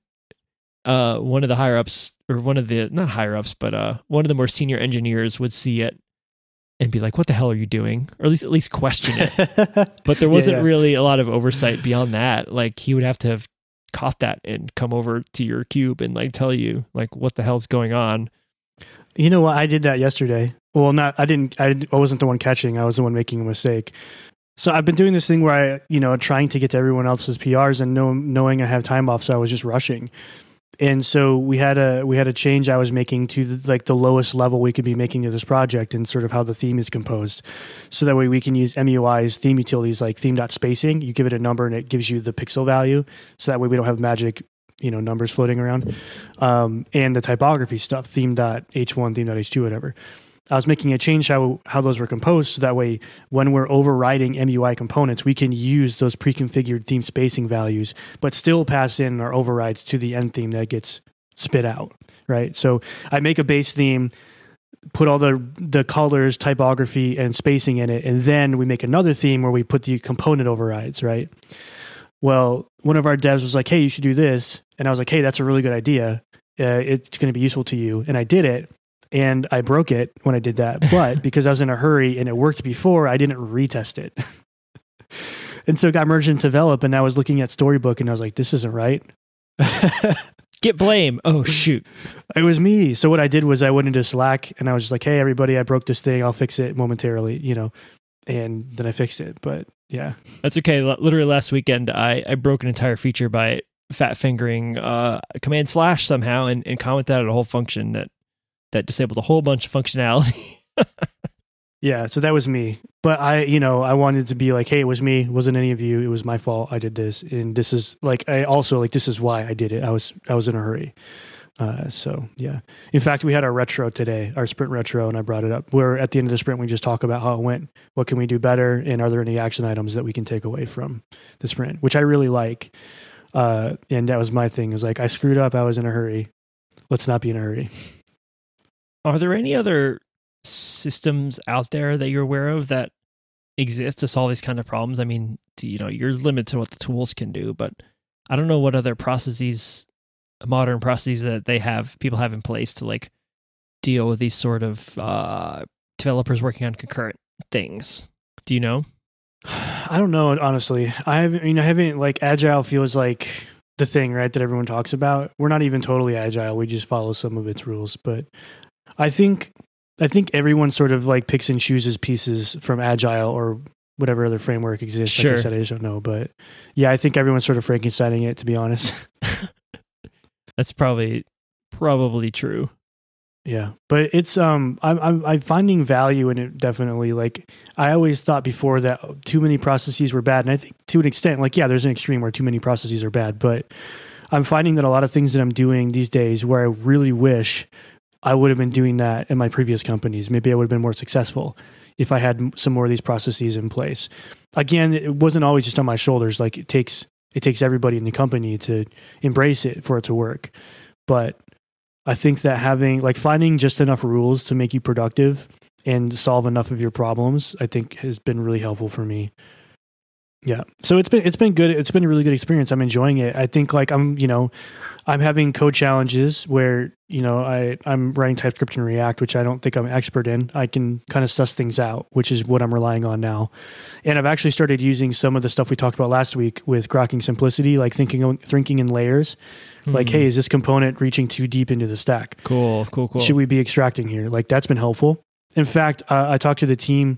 uh, one of the higher ups or one of the, not higher ups, but, uh, one of the more senior engineers would see it and be like, what the hell are you doing? Or at least, at least question it. But there wasn't yeah, yeah. really a lot of oversight beyond that. Like he would have to have caught that and come over to your cube and like tell you like what the hell's going on. You know what? I did that yesterday. Well, not, I didn't, I, I wasn't the one catching. I was the one making a mistake. So I've been doing this thing where I, you know, trying to get to everyone else's P Rs and know, knowing I have time off. So I was just rushing. And so we had a we had a change I was making to the, like the lowest level we could be making to this project and sort of how the theme is composed. So that way we can use M U I's theme utilities like theme.spacing. You give it a number and it gives you the pixel value. So that way we don't have magic, you know, numbers floating around. Um, and the typography stuff, theme.h one, theme.h two, whatever. I was making a change how how those were composed, so that way when we're overriding M U I components, we can use those pre-configured theme spacing values, but still pass in our overrides to the end theme that gets spit out, right? So I make a base theme, put all the the colors, typography, and spacing in it, and then we make another theme where we put the component overrides, right? Well, one of our devs was like, hey, you should do this. And I was like, hey, that's a really good idea. Uh, it's going to be useful to you. And I did it. And I broke it when I did that. But because I was in a hurry and it worked before, I didn't retest it. And so it got merged into develop. And I was looking at Storybook and I was like, this isn't right. Get blame. Oh, shoot. It was me. So what I did was I went into Slack and I was just like, hey, everybody, I broke this thing. I'll fix it momentarily, you know. And then I fixed it. But yeah. That's okay. L- literally last weekend, I, I broke an entire feature by fat fingering uh, command slash somehow and, and commented out a whole function that that disabled a whole bunch of functionality. Yeah, so that was me. But I, you know, I wanted to be like, hey, it was me. It wasn't any of you. It was my fault. I did this. And this is like, I also like, this is why I did it. I was, I was in a hurry. Uh, so yeah. In fact, we had our retro today, our sprint retro, and I brought it up. Where at the end of the sprint, we just talk about how it went. What can we do better? And are there any action items that we can take away from the sprint, which I really like. Uh, and that was my thing, is like, I screwed up. I was in a hurry. Let's not be in a hurry. Are there any other systems out there that you're aware of that exist to solve these kind of problems? I mean, to, you know, you're limited to what the tools can do, but I don't know what other processes, modern processes that they have, people have in place to like deal with these sort of uh, developers working on concurrent things. Do you know? I don't know, honestly. I haven't, I mean, I haven't, like, Agile feels like the thing, right, that everyone talks about. We're not even totally Agile. We just follow some of its rules, but I think I think everyone sort of like picks and chooses pieces from Agile or whatever other framework exists. Sure. Like I said, I just don't know. But yeah, I think everyone's sort of Frankensteining it, to be honest. That's probably probably true. Yeah, but it's um, I'm I'm I'm finding value in it, definitely. Like I always thought before that too many processes were bad, and I think to an extent, like yeah, there's an extreme where too many processes are bad. But I'm finding that a lot of things that I'm doing these days, where I really wish I would have been doing that in my previous companies. Maybe I would have been more successful if I had some more of these processes in place. Again, it wasn't always just on my shoulders. Like it takes it takes everybody in the company to embrace it for it to work. But I think that having like finding just enough rules to make you productive and solve enough of your problems, I think has been really helpful for me. Yeah. So it's been, it's been good. It's been a really good experience. I'm enjoying it. I think like I'm, you know, I'm having code challenges where, you know, I, I'm writing TypeScript and React, which I don't think I'm expert in. I can kind of suss things out, which is what I'm relying on now. And I've actually started using some of the stuff we talked about last week with grokking simplicity, like thinking, thinking in layers. Hmm. Like, hey, is this component reaching too deep into the stack? Cool, cool, cool. Should we be extracting here? Like that's been helpful. In fact, uh, I talked to the team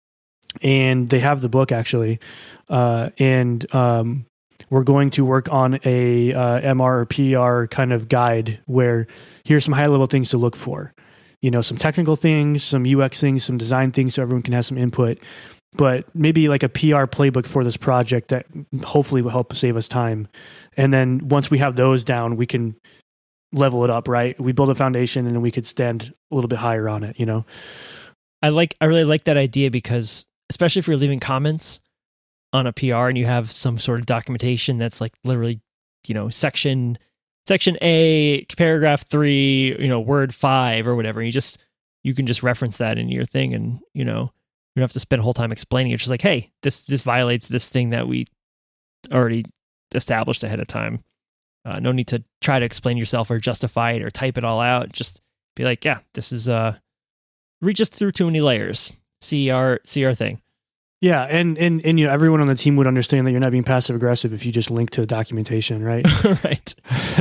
and they have the book actually. Uh, and um, we're going to work on a uh, M R or P R kind of guide where here's some high level things to look for. You know, some technical things, some U X things, some design things so everyone can have some input. But maybe like a P R playbook for this project that hopefully will help save us time. And then once we have those down, we can level it up, right? We build a foundation and then we could stand a little bit higher on it, you know? I like, I really like that idea because especially if you're leaving comments on a P R and you have some sort of documentation that's like literally, you know, section, section A, paragraph three, you know, word five or whatever. And you just, you can just reference that in your thing and, you know, you don't have to spend a whole time explaining it. It's just like, hey, this, this violates this thing that we already established ahead of time. Uh, no need to try to explain yourself or justify it or type it all out. Just be like, yeah, this is, uh, read just through too many layers. See our, see our thing. Yeah, and, and and you know everyone on the team would understand that you're not being passive aggressive if you just link to documentation, right? Right.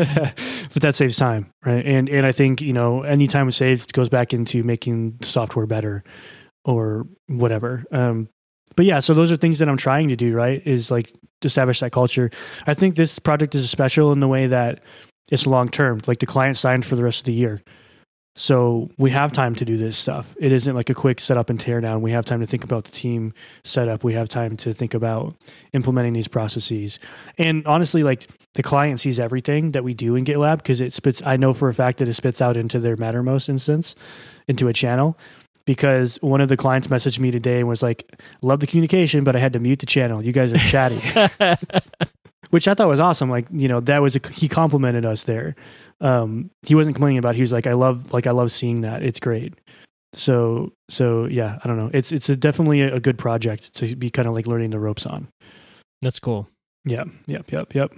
But that saves time, right? And and I think you know any time saved goes back into making software better or whatever. Um, but yeah, so those are things that I'm trying to do, right? Is like establish that culture. I think this project is special in the way that It's long term. Like the client signed for the rest of the year. So we have time to do this stuff. It isn't like a quick setup and tear down. We have time to think about the team setup. We have time to think about implementing these processes. And honestly, like the client sees everything that we do in GitLab because it spits, I know for a fact that it spits out into their Mattermost instance, into a channel. Because one of the clients messaged me today and was like, love the communication, but I had to mute the channel. You guys are chatty. Which I thought was awesome. Like, you know, that was, a, he complimented us there. Um, he wasn't complaining about it. He was like, I love, like, I love seeing that. It's great. So, so yeah, I don't know. It's, it's a definitely a, a good project to be kind of like learning the ropes on. That's cool. Yeah. Yep. Yep. Yep.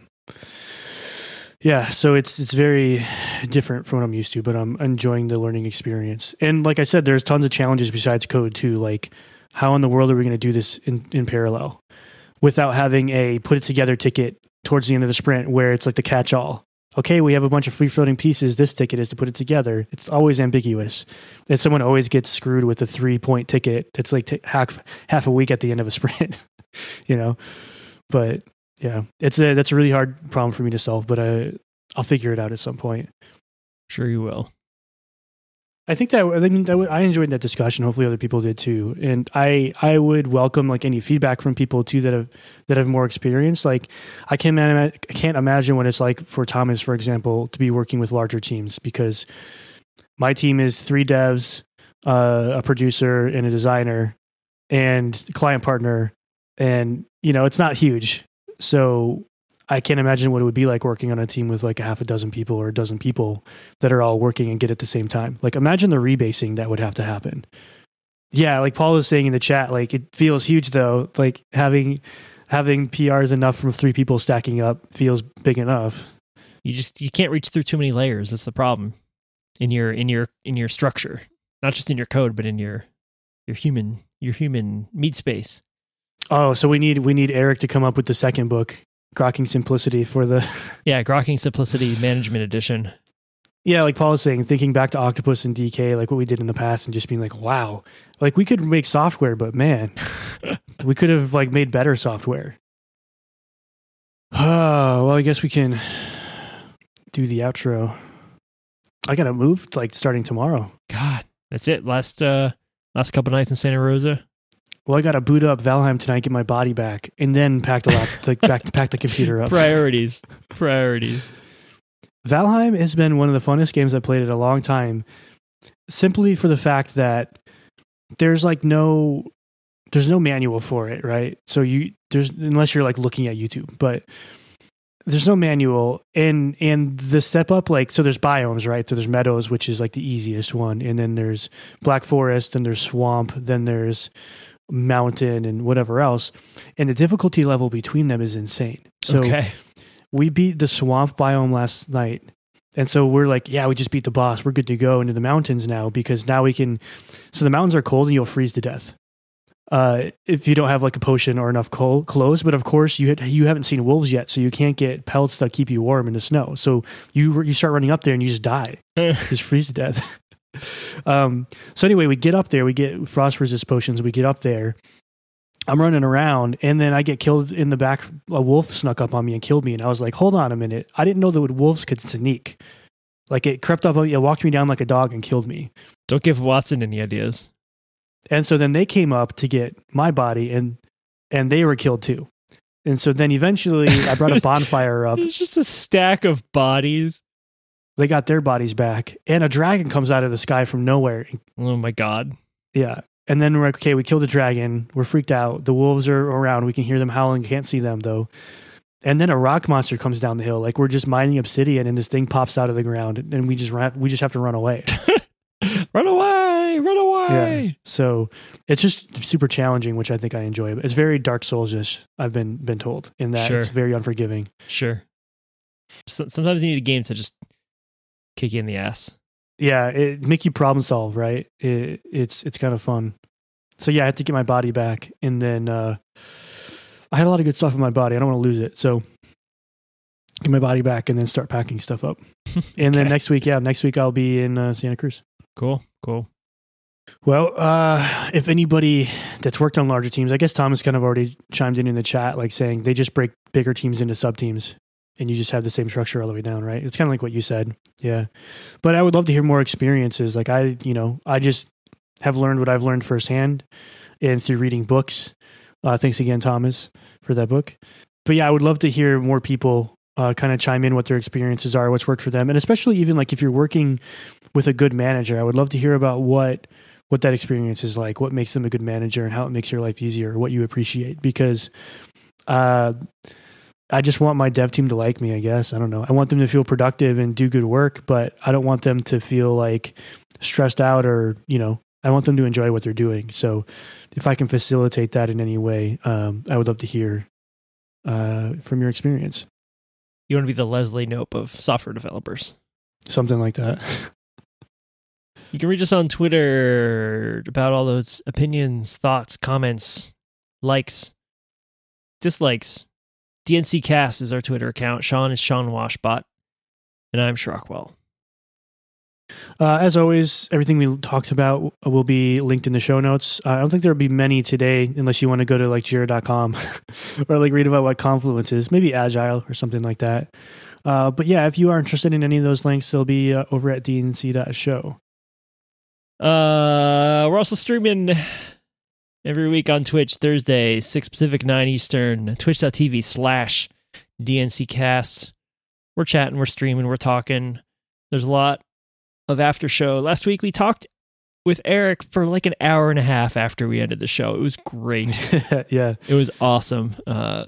Yeah. So it's, it's very different from what I'm used to, but I'm enjoying the learning experience. And like I said, there's tons of challenges besides code too. Like how in the world are we going to do this in, in parallel without having a put it together ticket towards the end of the sprint where it's like the catch all. Okay, we have a bunch of free floating pieces. This ticket is to put it together. It's always ambiguous. And someone always gets screwed with a three point ticket. It's like t- half, half a week at the end of a sprint, you know? But yeah, it's a, that's a really hard problem for me to solve, but I, I'll figure it out at some point. Sure you will. I think that, I think that I enjoyed that discussion. Hopefully other people did too. And I, I would welcome like any feedback from people too that have, that have more experience. Like I can't, I can't imagine what it's like for Thomas, for example, to be working with larger teams because my team is three devs, uh, a producer and a designer and client partner. And, you know, it's not huge. So I can't imagine what it would be like working on a team with like a half a dozen people or a dozen people that are all working and Git at the same time. Like imagine the rebasing that would have to happen. Yeah. Like Paul was saying in the chat, like it feels huge though. Like having, having P Rs enough from three people stacking up feels big enough. You just, you can't reach through too many layers. That's the problem in your, in your, in your structure, not just in your code, but in your, your human, your human meat space. Oh, so we need, we need Eric to come up with the second book. Grokking Simplicity for the... yeah, Grokking Simplicity Management Edition. Yeah, like Paul was saying, thinking back to Octopus and D K, like what we did in the past and just being like, wow, like we could make software, but man, we could have like made better software. Oh, well, I guess we can do the outro. I got to move like starting tomorrow. God, that's it. Last, uh, last couple nights in Santa Rosa. Well, I got to boot up Valheim tonight, get my body back, and then pack the lap, like back to pack the computer up. Priorities, priorities. Valheim has been one of the funnest games I've played in a long time, simply for the fact that there's like no, there's no manual for it, right? So you there's unless you're like looking at YouTube, but there's no manual, and and the step up like so there's biomes, right? So there's meadows, which is like the easiest one, and then there's Black Forest, then there's swamp, then there's mountain and whatever else, and the difficulty level between them is insane. So okay. We beat the swamp biome last night, and so we're like, yeah, we just beat the boss, we're good to go into the mountains now, because now we can, so the mountains are cold and you'll freeze to death uh if you don't have like a potion or enough cold clothes, but of course you had, you haven't seen wolves yet, so you can't get pelts that keep you warm in the snow, so you you start running up there and you just die. Just freeze to death. Um, so anyway, we get up there, we get frost resist potions, we get up there, I'm running around, and then I get killed in the back. A wolf snuck up on me and killed me. And I was like, hold on a minute. I didn't know that wolves could sneak. Like it crept up on me, it walked me down like a dog and killed me. Don't give Watson any ideas. And so then they came up to get my body, and, and they were killed too. And so then eventually I brought a bonfire up. It's just a stack of bodies. They got their bodies back, and a dragon comes out of the sky from nowhere. Oh my God. Yeah. And then we're like, okay, we killed the dragon. We're freaked out. The wolves are around. We can hear them howling. Can't see them though. And then a rock monster comes down the hill. Like we're just mining obsidian, and this thing pops out of the ground, and we just run, we just have to run away. Run away, run away. Yeah. So it's just super challenging, which I think I enjoy. It's very Dark Souls-ish, I've been been told, in that Sure. It's very unforgiving. Sure. So, sometimes you need a game to just kick you in the ass. Yeah, it make you problem solve, right? It, it's it's kind of fun. So yeah, I had to get my body back, and then uh, I had a lot of good stuff in my body. I don't want to lose it, so get my body back, and then start packing stuff up. And Okay. then next week, yeah, next week I'll be in uh, Santa Cruz. Cool, cool. Well, uh, if anybody that's worked on larger teams, I guess Thomas kind of already chimed in in the chat, like saying they just break bigger teams into sub teams. and you just have the same structure all the way down, right? It's kind of like what you said. Yeah. But I would love to hear more experiences. Like I, you know, I just have learned what I've learned firsthand and through reading books. Uh, thanks again, Thomas, for that book. But yeah, I would love to hear more people uh, kind of chime in what their experiences are, what's worked for them. And especially even like if you're working with a good manager, I would love to hear about what what that experience is like, what makes them a good manager and how it makes your life easier, what you appreciate. Because uh, I just want my dev team to like me, I guess. I don't know. I want them to feel productive and do good work, but I don't want them to feel like stressed out or, you know, I want them to enjoy what they're doing. So if I can facilitate that in any way, um, I would love to hear uh, from your experience. You want to be the Leslie Knope of software developers. Something like that. You can reach us on Twitter about all those opinions, thoughts, comments, likes, dislikes. D N C Cast is our Twitter account. Sean is Sean Washbot. And I'm Shrockwell. Uh, as always, everything we talked about will be linked in the show notes. Uh, I don't think there'll be many today unless you want to go to like jira dot com or like read about what Confluence is, maybe Agile or something like that. Uh, but yeah, if you are interested in any of those links, they'll be uh, over at d n c dot show. Uh, we're also streaming every week on Twitch, Thursday, six Pacific, nine Eastern, twitch.tv slash DNCcast. We're chatting, we're streaming, we're talking. There's a lot of after show. Last week we talked with Eric for like an hour and a half after we ended the show. It was great. Yeah. It was awesome. Uh,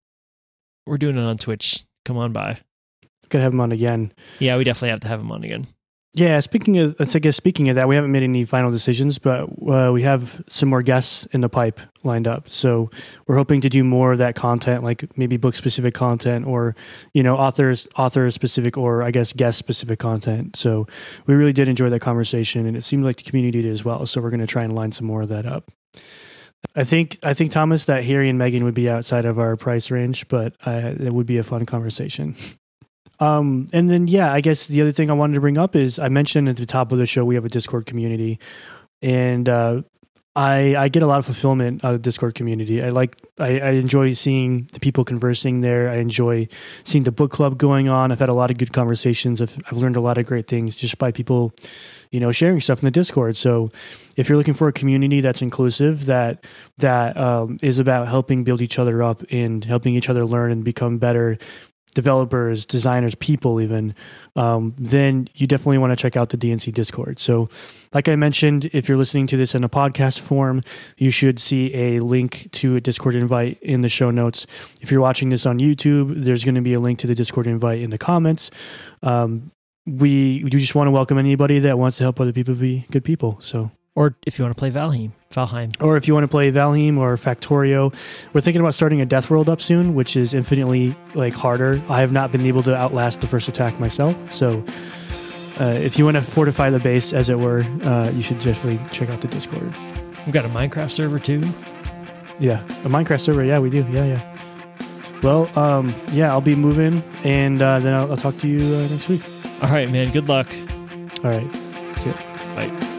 we're doing it on Twitch. Come on by. Could have him on again. Yeah, we definitely have to have him on again. Yeah, speaking of, let's I guess speaking of that, we haven't made any final decisions, but uh, we have some more guests in the pipe lined up. So we're hoping to do more of that content, like maybe book specific content, or you know, authors author specific, or I guess guest specific content. So we really did enjoy that conversation, and it seemed like the community did as well. So we're going to try and line some more of that up. I think I think Thomas, that Harry and Meghan would be outside of our price range, but uh, it would be a fun conversation. Um, and then, yeah, I guess the other thing I wanted to bring up is I mentioned at the top of the show, we have a Discord community, and uh, I, I get a lot of fulfillment out of the Discord community. I like, I, I enjoy seeing the people conversing there. I enjoy seeing the book club going on. I've had a lot of good conversations. I've, I've learned a lot of great things just by people, you know, sharing stuff in the Discord. So if you're looking for a community that's inclusive, that, that um, is about helping build each other up and helping each other learn and become better developers, designers, people even, um, then you definitely want to check out the D N C Discord. So like I mentioned, if you're listening to this in a podcast form, you should see a link to a Discord invite in the show notes. If you're watching this on YouTube, there's going to be a link to the Discord invite in the comments. Um, we, we just want to welcome anybody that wants to help other people be good people. So, or if you want to play Valheim, Valheim. Or if you want to play Valheim or Factorio. We're thinking about starting a Death World up soon, which is infinitely like harder. I have not been able to outlast the first attack myself. So uh, if you want to fortify the base, as it were, uh, you should definitely check out the Discord. We've got a Minecraft server too. Yeah, a Minecraft server. Yeah, we do. Yeah, yeah. Well, um, yeah, I'll be moving, and uh, then I'll, I'll talk to you uh, next week. All right, man. Good luck. All right. See ya. Bye.